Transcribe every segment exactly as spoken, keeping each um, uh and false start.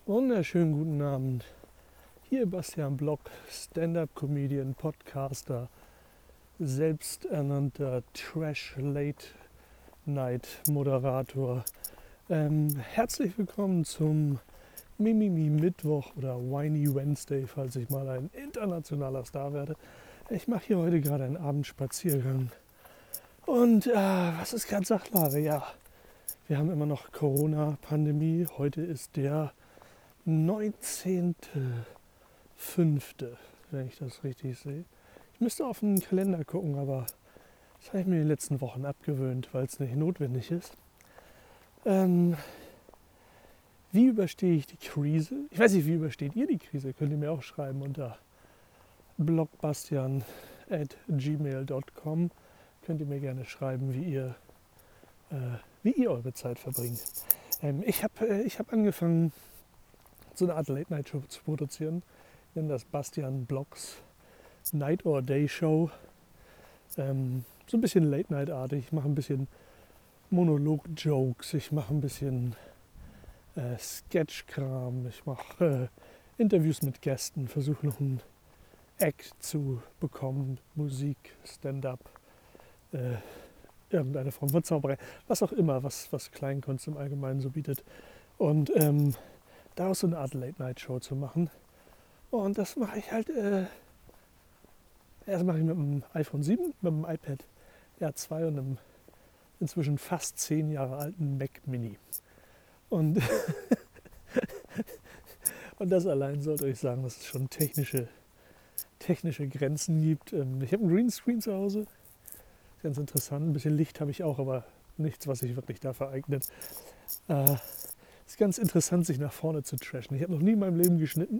Wunderschönen guten Abend. Hier Bastian Block, Stand-up-Comedian, Podcaster, selbsternannter Trash-Late-Night-Moderator. Ähm, herzlich willkommen zum Mimimi Mittwoch oder Whiny Wednesday, falls ich mal ein internationaler Star werde. Ich mache hier heute gerade einen Abendspaziergang. Und äh, was ist gerade Sachlage? Ja, wir haben immer noch Corona-Pandemie. Heute ist der neunzehnter fünfter, wenn ich das richtig sehe. Ich müsste auf den Kalender gucken, aber das habe ich mir in den letzten Wochen abgewöhnt, weil es nicht notwendig ist. Ähm, wie überstehe ich die Krise? Ich weiß nicht, wie übersteht ihr die Krise? Könnt ihr mir auch schreiben unter blogbastian at gmail dot com. Könnt ihr mir gerne schreiben, wie ihr, äh, wie ihr eure Zeit verbringt. Ähm, ich habe äh, ich hab angefangen, so eine Art Late-Night-Show zu produzieren. Ich nenne das Bastian Blocks Night or Day Show. Ähm, so ein bisschen Late-Night-artig. Ich mache ein bisschen Monolog-Jokes. Ich mache ein bisschen äh, Sketch-Kram. Ich mache äh, Interviews mit Gästen. Versuche noch einen Act zu bekommen. Musik, Stand-up, äh, irgendeine Form von Zauberei. Was auch immer, was, was Kleinkunst im Allgemeinen so bietet. Und ähm, daraus so eine Art Late-Night-Show zu machen. Und das mache ich halt, äh, erst mache ich mit dem iPhone sieben, mit dem iPad R zwei und einem inzwischen fast zehn Jahre alten Mac Mini. Und, und das allein sollte euch sagen, dass es schon technische, technische Grenzen gibt. Ähm, ich habe einen Greenscreen zu Hause, ganz interessant. Ein bisschen Licht habe ich auch, aber nichts, was sich wirklich dafür eignet. Äh, Es ist ganz interessant, sich nach vorne zu trashen. Ich habe noch nie in meinem Leben geschnitten.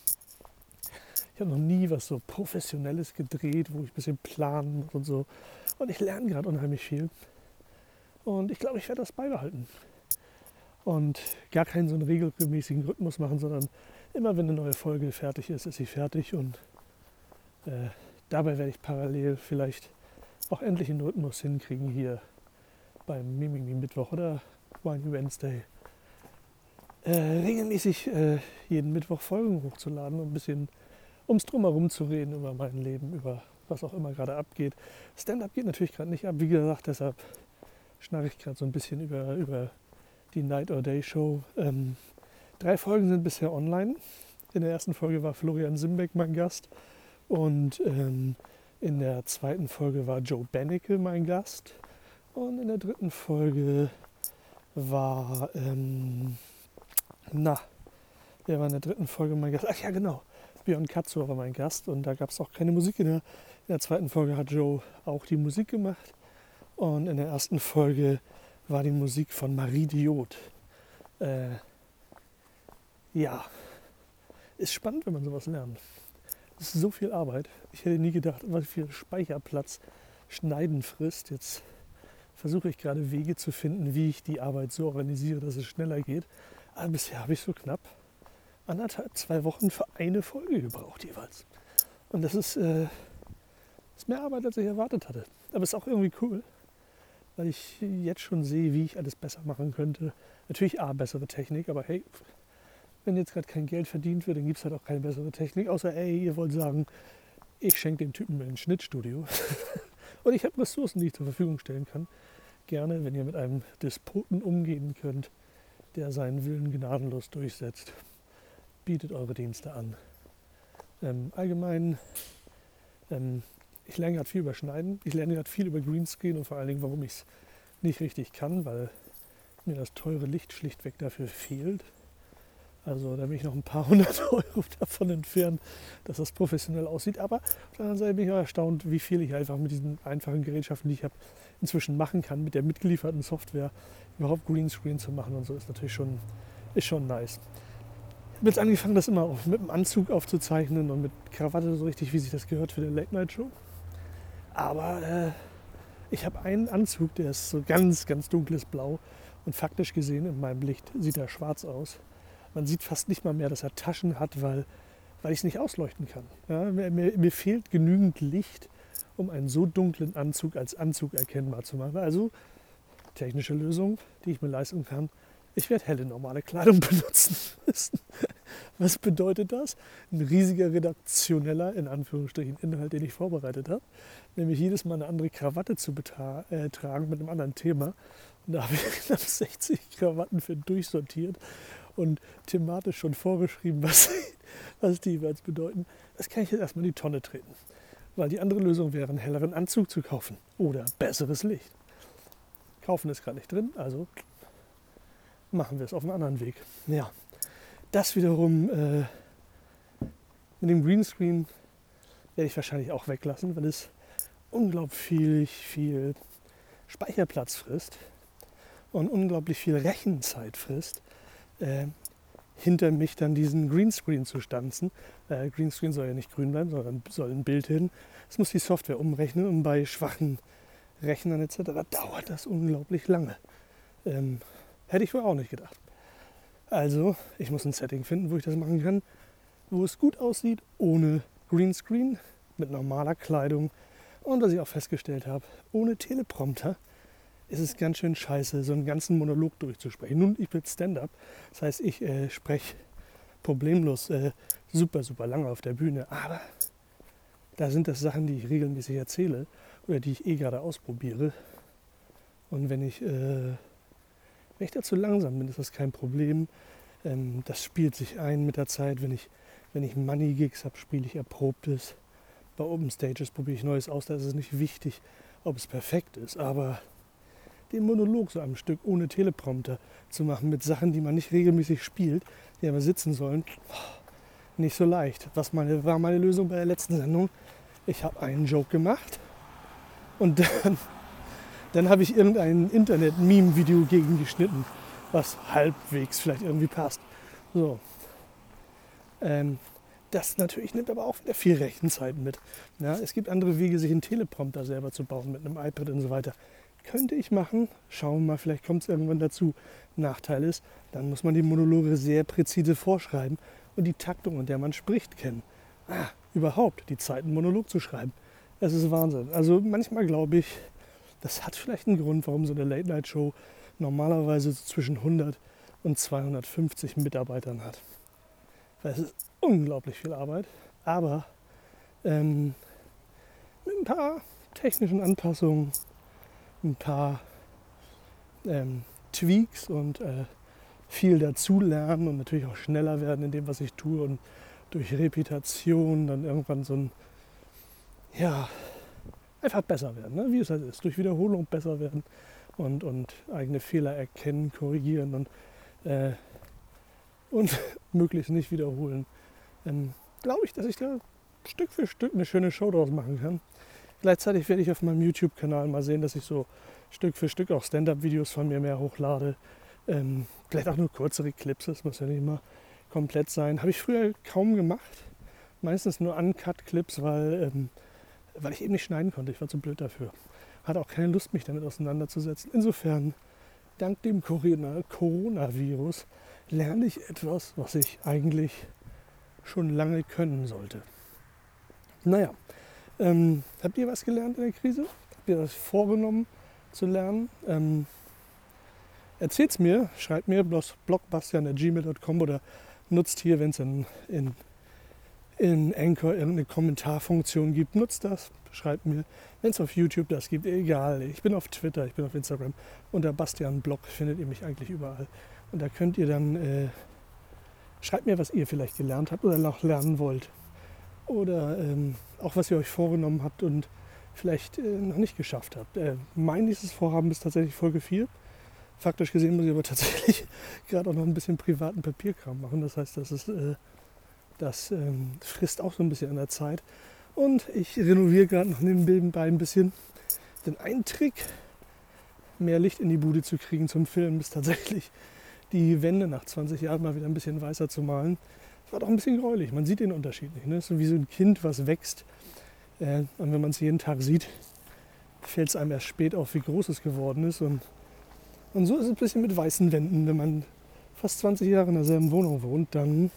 Ich habe noch nie was so Professionelles gedreht, wo ich ein bisschen planen muss und so. Und ich lerne gerade unheimlich viel. Und ich glaube, ich werde das beibehalten. Und gar keinen so einen regelmäßigen Rhythmus machen, sondern immer, wenn eine neue Folge fertig ist, ist sie fertig. Und äh, dabei werde ich parallel vielleicht auch endlich einen Rhythmus hinkriegen hier beim Mimimi Mittwoch oder Whiny Wednesday. Äh, regelmäßig äh, jeden Mittwoch Folgen hochzuladen und ein bisschen ums Drumherum zu reden über mein Leben, über was auch immer gerade abgeht. Stand-up geht natürlich gerade nicht ab, wie gesagt, deshalb schnarre ich gerade so ein bisschen über, über die Night or Day Show. Ähm, drei Folgen sind bisher online. In der ersten Folge war Florian Simbeck mein Gast und ähm, in der zweiten Folge war Joe Bennecke mein Gast und in der dritten Folge war... Ähm, Na, wer war in der dritten Folge mein Gast? Ach ja, genau. Björn Katzur war mein Gast und da gab es auch keine Musik. In der, in der zweiten Folge hat Joe auch die Musik gemacht und in der ersten Folge war die Musik von Marie Diot. Äh, ja, ist spannend, wenn man sowas lernt. Es ist so viel Arbeit. Ich hätte nie gedacht, was viel Speicherplatz Schneiden frisst. Jetzt versuche ich gerade Wege zu finden, wie ich die Arbeit so organisiere, dass es schneller geht. Aber bisher habe ich so knapp anderthalb, zwei Wochen für eine Folge gebraucht jeweils. Und das ist, äh, ist mehr Arbeit, als ich erwartet hatte. Aber es ist auch irgendwie cool, weil ich jetzt schon sehe, wie ich alles besser machen könnte. Natürlich A, bessere Technik, aber hey, wenn jetzt gerade kein Geld verdient wird, dann gibt es halt auch keine bessere Technik. Außer, ey, ihr wollt sagen, ich schenke dem Typen ein Schnittstudio. Und ich habe Ressourcen, die ich zur Verfügung stellen kann. Gerne, wenn ihr mit einem Despoten umgehen könnt, der seinen Willen gnadenlos durchsetzt, bietet eure Dienste an. Ähm, allgemein, ähm, ich lerne gerade viel über Schneiden, ich lerne gerade viel über Greenscreen und vor allen Dingen, warum ich es nicht richtig kann, weil mir das teure Licht schlichtweg dafür fehlt. Also da bin ich noch ein paar hundert Euro davon entfernt, dass das professionell aussieht. Aber auf der anderen Seite bin ich auch erstaunt, wie viel ich einfach mit diesen einfachen Gerätschaften, die ich habe, inzwischen machen kann, mit der mitgelieferten Software überhaupt Greenscreen zu machen und so, ist natürlich schon, ist schon nice. Ich habe jetzt angefangen, das immer auch mit dem Anzug aufzuzeichnen und mit Krawatte, so richtig, wie sich das gehört für eine Late-Night-Show. Aber äh, ich habe einen Anzug, der ist so ganz, ganz dunkles Blau und faktisch gesehen in meinem Licht sieht er schwarz aus. Man sieht fast nicht mal mehr, dass er Taschen hat, weil, weil ich es nicht ausleuchten kann. Ja, mir, mir, mir fehlt genügend Licht, um einen so dunklen Anzug als Anzug erkennbar zu machen. Also technische Lösung, die ich mir leisten kann. Ich werde helle normale Kleidung benutzen müssen. Was bedeutet das? Ein riesiger redaktioneller, in Anführungsstrichen, Inhalt, den ich vorbereitet habe. Nämlich jedes Mal eine andere Krawatte zu betra- äh, tragen mit einem anderen Thema. Und da habe ich knapp sechzig Krawatten für durchsortiert und thematisch schon vorgeschrieben, was, was die jeweils bedeuten. Das kann ich jetzt erstmal in die Tonne treten. Weil die andere Lösung wäre, einen helleren Anzug zu kaufen oder besseres Licht. Kaufen ist gerade nicht drin, also machen wir es auf einem anderen Weg. Ja, das wiederum äh, mit dem Greenscreen werde ich wahrscheinlich auch weglassen, weil es unglaublich viel, viel Speicherplatz frisst und unglaublich viel Rechenzeit frisst, äh, hinter mich dann diesen Greenscreen zu stanzen. Äh, Greenscreen soll ja nicht grün bleiben, sondern soll ein Bild hin. Es muss die Software umrechnen und bei schwachen Rechnern et cetera dauert das unglaublich lange. Ähm, hätte ich wohl auch nicht gedacht. Also, ich muss ein Setting finden, wo ich das machen kann, wo es gut aussieht, ohne Greenscreen, mit normaler Kleidung. Und was ich auch festgestellt habe, ohne Teleprompter ist es ganz schön scheiße, so einen ganzen Monolog durchzusprechen. Nun, ich bin Stand-up, das heißt, ich äh, spreche problemlos äh, super, super lange auf der Bühne. Aber da sind das Sachen, die ich regelmäßig erzähle oder die ich eh gerade ausprobiere. Und wenn ich, äh, wenn ich da zu langsam bin, ist das kein Problem. Ähm, das spielt sich ein mit der Zeit. Wenn ich, wenn ich Money-Gigs habe, spiele ich Erprobtes. Bei Open Stages probiere ich Neues aus. Da ist es nicht wichtig, ob es perfekt ist. Aber den Monolog so am Stück ohne Teleprompter zu machen mit Sachen, die man nicht regelmäßig spielt, die aber sitzen sollen, nicht so leicht. Was meine, war meine Lösung bei der letzten Sendung? Ich habe einen Joke gemacht und dann, dann habe ich irgendein Internet-Meme-Video gegengeschnitten, was halbwegs vielleicht irgendwie passt. So. Ähm, das natürlich nimmt aber auch wieder viel Rechenzeit mit. Ja, es gibt andere Wege, sich einen Teleprompter selber zu bauen mit einem iPad und so weiter. Könnte ich machen. Schauen wir mal, vielleicht kommt es irgendwann dazu. Nachteil ist, dann muss man die Monologe sehr präzise vorschreiben und die Taktung, in der man spricht, kennen. Ah, überhaupt, die Zeit, einen Monolog zu schreiben. Es ist Wahnsinn. Also manchmal glaube ich, das hat vielleicht einen Grund, warum so eine Late-Night-Show normalerweise so zwischen hundert und zweihundertfünfzig Mitarbeitern hat. Weil es ist unglaublich viel Arbeit, aber ähm, mit ein paar technischen Anpassungen, ein paar ähm, Tweaks und äh, viel dazulernen und natürlich auch schneller werden in dem, was ich tue und durch Repetition dann irgendwann so ein, ja, einfach besser werden, ne? Wie es halt ist, durch Wiederholung besser werden und, und eigene Fehler erkennen, korrigieren und, äh, und möglichst nicht wiederholen. Ähm, glaube ich, dass ich da Stück für Stück eine schöne Show draus machen kann. Gleichzeitig werde ich auf meinem YouTube-Kanal mal sehen, dass ich so Stück für Stück auch Stand-Up-Videos von mir mehr hochlade. Ähm, vielleicht auch nur kürzere Clips, das muss ja nicht immer komplett sein. Habe ich früher kaum gemacht. Meistens nur Uncut-Clips, weil, ähm, weil ich eben nicht schneiden konnte. Ich war zu blöd dafür. Hatte auch keine Lust, mich damit auseinanderzusetzen. Insofern, dank dem Coronavirus, lerne ich etwas, was ich eigentlich schon lange können sollte. Naja, ähm, habt ihr was gelernt in der Krise? Habt ihr was vorgenommen zu lernen? Ähm, Erzählt's mir, schreibt mir blogbastian at gmail dot com oder nutzt hier, wenn es in, in, in Anchor irgendeine Kommentarfunktion gibt, nutzt das, schreibt mir. Wenn es auf YouTube das gibt, egal. Ich bin auf Twitter, ich bin auf Instagram. Unter Bastian Blog findet ihr mich eigentlich überall. Und da könnt ihr dann, äh, schreibt mir, was ihr vielleicht gelernt habt oder noch lernen wollt. Oder ähm, auch was ihr euch vorgenommen habt und vielleicht äh, noch nicht geschafft habt. Äh, mein nächstes Vorhaben ist tatsächlich Folge vier. Faktisch gesehen muss ich aber tatsächlich gerade auch noch ein bisschen privaten Papierkram machen. Das heißt, das, ist, äh, das ähm, frisst auch so ein bisschen an der Zeit. Und ich renoviere gerade noch nebenbei ein bisschen. Denn ein Trick, mehr Licht in die Bude zu kriegen zum Filmen, ist tatsächlich die Wände nach zwanzig Jahren mal wieder ein bisschen weißer zu malen. Das war doch ein bisschen gräulich. Man sieht den Unterschied nicht. Ne? Das ist so wie so ein Kind, was wächst. Äh, und wenn man es jeden Tag sieht, fällt es einem erst spät auf, wie groß es geworden ist. Und Und so ist es ein bisschen mit weißen Wänden. Wenn man fast zwanzig Jahre in derselben Wohnung wohnt, dann,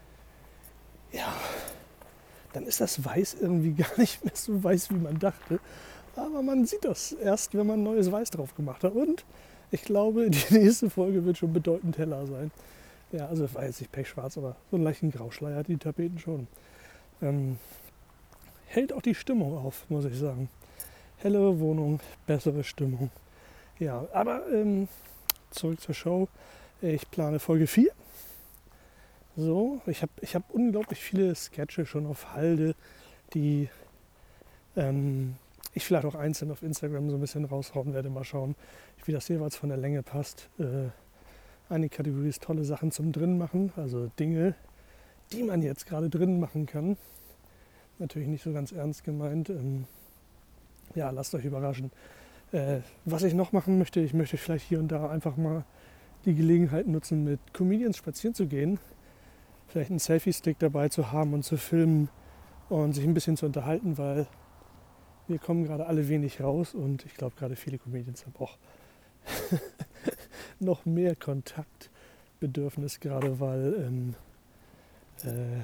ja, dann ist das Weiß irgendwie gar nicht mehr so weiß, wie man dachte. Aber man sieht das erst, wenn man neues Weiß drauf gemacht hat. Und Ich glaube, die nächste Folge wird schon bedeutend heller sein. Ja, also es war jetzt nicht pechschwarz, aber so einen leichten Grauschleier hat die Tapeten schon. Ähm, hält auch die Stimmung auf, muss ich sagen. Hellere Wohnung, bessere Stimmung. Ja, aber ähm, zurück zur Show. Ich plane Folge vier. So, ich habe ich hab unglaublich viele Sketche schon auf Halde, die ähm, ich vielleicht auch einzeln auf Instagram so ein bisschen raushauen werde. Mal schauen, wie das jeweils von der Länge passt. Äh, eine Kategorie ist tolle Sachen zum drin machen, also Dinge, die man jetzt gerade drin machen kann. Natürlich nicht so ganz ernst gemeint. Ähm, ja, lasst euch überraschen. Äh, was ich noch machen möchte, ich möchte vielleicht hier und da einfach mal die Gelegenheit nutzen, mit Comedians spazieren zu gehen. Vielleicht einen Selfie-Stick dabei zu haben und zu filmen und sich ein bisschen zu unterhalten, weil wir kommen gerade alle wenig raus und ich glaube gerade viele Comedians haben auch noch mehr Kontaktbedürfnis gerade, weil, ähm, äh,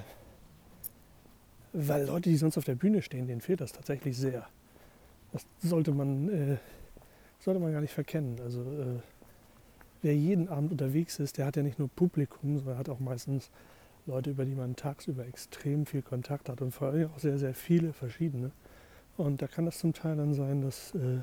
weil Leute, die sonst auf der Bühne stehen, denen fehlt das tatsächlich sehr. Das sollte man, äh, sollte man gar nicht verkennen. Also äh, wer jeden Abend unterwegs ist, der hat ja nicht nur Publikum, sondern hat auch meistens Leute, über die man tagsüber extrem viel Kontakt hat und vor allem auch sehr, sehr viele verschiedene. Und da kann das zum Teil dann sein, dass, äh,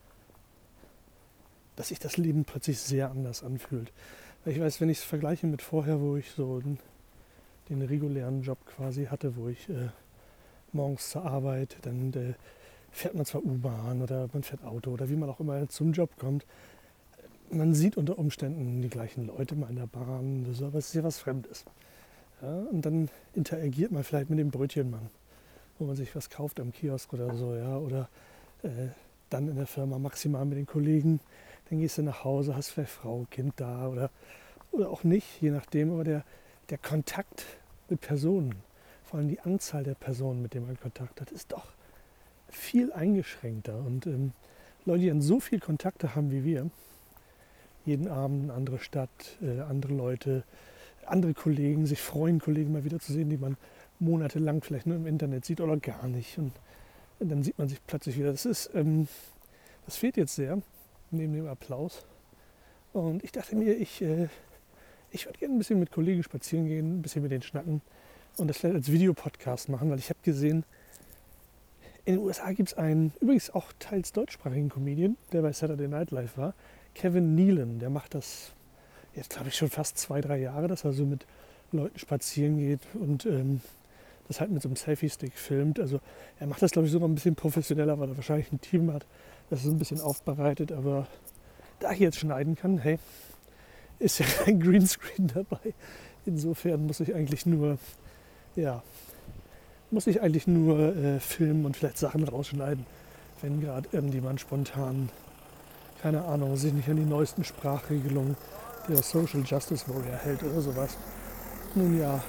dass sich das Leben plötzlich sehr anders anfühlt. Ich weiß, wenn ich es vergleiche mit vorher, wo ich so den, den regulären Job quasi hatte, wo ich äh, morgens zur Arbeit, dann äh, fährt man zwar U-Bahn oder man fährt Auto oder wie man auch immer zum Job kommt. Man sieht unter Umständen die gleichen Leute mal in der Bahn, so, aber es ist ja was Fremdes. Ja, und dann interagiert man vielleicht mit dem Brötchenmann, wo man sich was kauft am Kiosk oder so, ja, oder äh, dann in der Firma maximal mit den Kollegen. Dann gehst du nach Hause, hast vielleicht Frau, Kind da oder, oder auch nicht, je nachdem. Aber der, der Kontakt mit Personen, vor allem die Anzahl der Personen, mit denen man Kontakt hat, ist doch viel eingeschränkter. Und ähm, Leute, die dann so viel Kontakte haben wie wir, jeden Abend eine andere Stadt, äh, andere Leute, andere Kollegen, sich freuen, Kollegen mal wieder zu sehen, die man monatelang vielleicht nur im Internet sieht oder gar nicht. Und dann sieht man sich plötzlich wieder. Das ist, ähm, das fehlt jetzt sehr, neben dem Applaus. Und ich dachte mir, ich, äh, ich würde gerne ein bisschen mit Kollegen spazieren gehen, ein bisschen mit denen schnacken und das vielleicht als Videopodcast machen, weil ich habe gesehen, in den U S A gibt es einen, übrigens auch teils deutschsprachigen Comedian, der bei Saturday Night Live war, Kevin Nealon, der macht das jetzt, glaube ich, schon fast zwei, drei Jahre, dass er so mit Leuten spazieren geht und ähm, das halt mit so einem Selfie-Stick filmt. Also er macht das, glaube ich, sogar ein bisschen professioneller, weil er wahrscheinlich ein Team hat, das ist ein bisschen aufbereitet. Aber da ich jetzt schneiden kann, hey, ist ja kein Greenscreen dabei. Insofern muss ich eigentlich nur, ja, muss ich eigentlich nur äh, filmen und vielleicht Sachen rausschneiden, wenn gerade irgendjemand spontan, keine Ahnung, sich nicht an die neuesten Sprachregelungen der Social Justice Warrior hält oder sowas. Nun ja,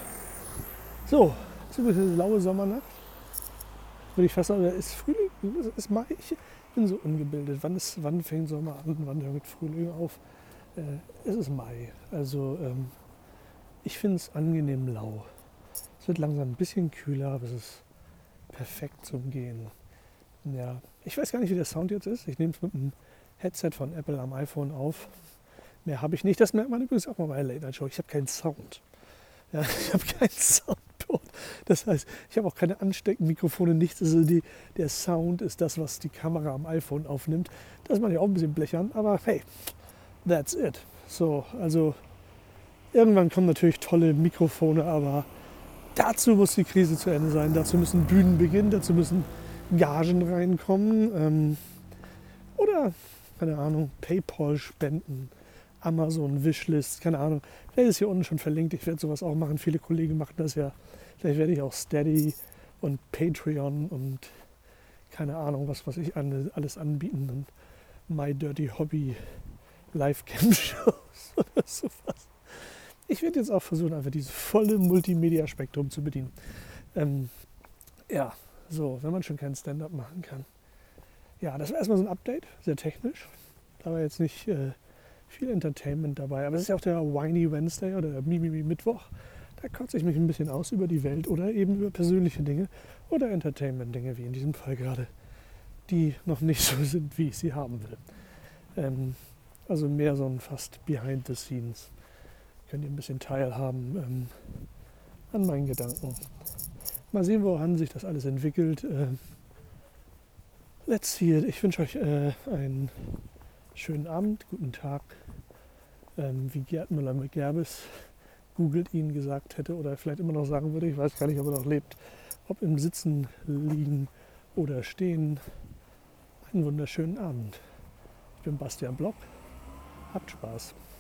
so, so eine laue Sommernacht. Würde ich fast sagen, ist Frühling, ist Mai. Ich bin so ungebildet. Wann, ist, wann fängt Sommer an, wann hört Frühling auf? Äh, es ist Mai. Also ähm, ich finde es angenehm lau. Es wird langsam ein bisschen kühler, aber es ist perfekt zum Gehen. Ja, ich weiß gar nicht, wie der Sound jetzt ist. Ich nehme es mit einem Headset von Apple am iPhone auf. Mehr habe ich nicht. Das merkt man übrigens auch mal bei der Late Night Show. Ich habe keinen Sound. Ja, ich habe keinen Soundboard. Das heißt, ich habe auch keine Ansteckmikrofone, nichts. Also die, der Sound ist das, was die Kamera am iPhone aufnimmt. Das ist man ja auch ein bisschen blechern, aber hey, that's it. So, also irgendwann kommen natürlich tolle Mikrofone, aber dazu muss die Krise zu Ende sein. Dazu müssen Bühnen beginnen, dazu müssen Gagen reinkommen. Ähm, oder, keine Ahnung, PayPal-Spenden. Amazon, Wishlist, keine Ahnung. Vielleicht ist hier unten schon verlinkt. Ich werde sowas auch machen. Viele Kollegen machen das ja. Vielleicht werde ich auch Steady und Patreon und keine Ahnung, was, was ich alles anbieten. Und My Dirty Hobby Livecam-Shows oder sowas. Ich werde jetzt auch versuchen, einfach dieses volle Multimedia-Spektrum zu bedienen. Ähm, ja, so, wenn man schon keinen Stand-up machen kann. Ja, das war erstmal so ein Update, sehr technisch. Da war jetzt nicht äh, viel Entertainment dabei. Aber es ist ja auch der Whiny Wednesday oder der Mimimi Mittwoch. Da kotze ich mich ein bisschen aus über die Welt oder eben über persönliche Dinge oder Entertainment-Dinge, wie in diesem Fall gerade, die noch nicht so sind, wie ich sie haben will. Ähm, Also mehr so ein fast Behind the Scenes. Könnt ihr ein bisschen teilhaben ähm, an meinen Gedanken. Mal sehen, woran sich das alles entwickelt. Äh, let's see it. Ich wünsche euch äh, einen schönen Abend, guten Tag. Ähm, wie Gerd Müller mit Gerbes googelt ihn gesagt hätte oder vielleicht immer noch sagen würde, ich weiß gar nicht, ob er noch lebt, ob im Sitzen, Liegen oder Stehen. Einen wunderschönen Abend. Ich bin Bastian Block. Habt Spaß.